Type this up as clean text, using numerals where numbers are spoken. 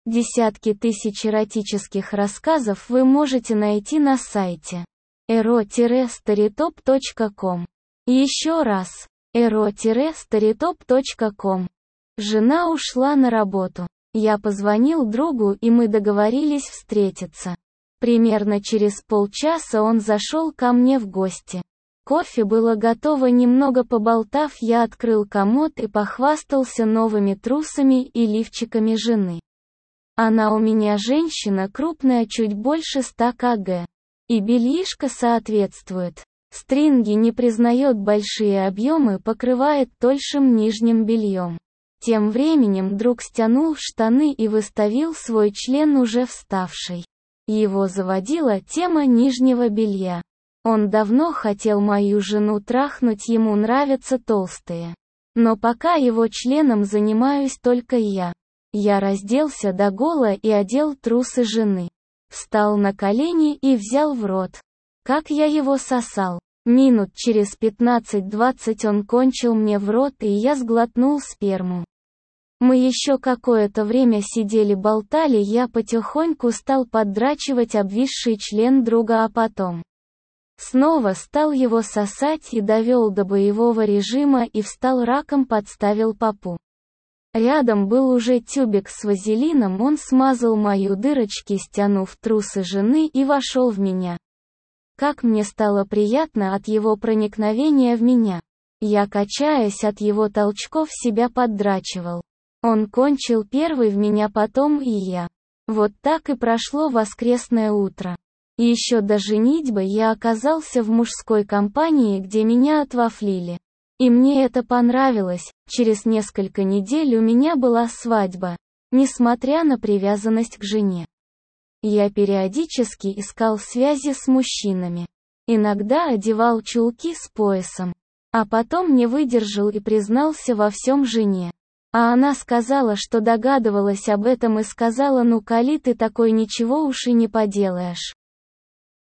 Десятки тысяч эротических рассказов вы можете найти на сайте ero-storytop.com. Еще раз. ero-storytop.com. Жена ушла на работу. Я позвонил другу, и мы договорились встретиться. Примерно через полчаса он зашел ко мне в гости. Кофе было готово, немного поболтав, я открыл комод и похвастался новыми трусами и лифчиками жены. Она у меня женщина крупная, чуть больше 100 кг. И бельишко соответствует. Стринги не признает, большие объемы покрывает тоньшим нижним бельем. Тем временем друг стянул штаны и выставил свой член, уже вставший. Его заводила тема нижнего белья. Он давно хотел мою жену трахнуть, ему нравятся толстые. Но пока его членом занимаюсь только я. Я разделся догола и одел трусы жены. Встал на колени и взял в рот. Как я его сосал. Минут через 15-20 он кончил мне в рот, и я сглотнул сперму. Мы еще какое-то время сидели, болтали, я потихоньку стал поддрачивать обвисший член друга, а потом снова стал его сосать и довел до боевого режима, и встал раком, подставил попу. Рядом был уже тюбик с вазелином, он смазал мою дырочки, стянув трусы жены, и вошел в меня. Как мне стало приятно от его проникновения в меня. Я, качаясь от его толчков, себя поддрачивал. Он кончил первый в меня, потом и я. Вот так и прошло воскресное утро. Еще до женитьбы я оказался в мужской компании, где меня отвафлили. И мне это понравилось. Через несколько недель у меня была свадьба. Несмотря на привязанность к жене, я периодически искал связи с мужчинами. Иногда одевал чулки с поясом. А потом не выдержал и признался во всем жене. А она сказала, что догадывалась об этом, и сказала: ну коли ты такой, ничего уж и не поделаешь.